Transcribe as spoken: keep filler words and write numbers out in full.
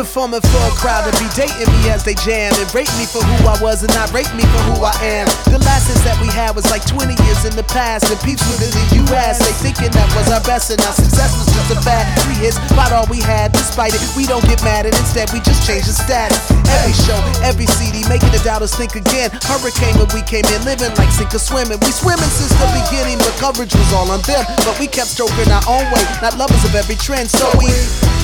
performing for a crowd to be dating me as they jam and rate me for who I was and not rate me for who I am. The last hits that we had was like twenty years in the past, and peeps within the U S they thinking that was our best, and our success was just a fad. Three hits, about all we had. Despite it, we don't get mad, and instead we just change the stats. Every show, every C D, making the doubters think again. Hurricane when we came in, living like sink or swimming. We swimming since the beginning, but coverage was all on them. But we kept stroking our own way, not lovers of every trend, so we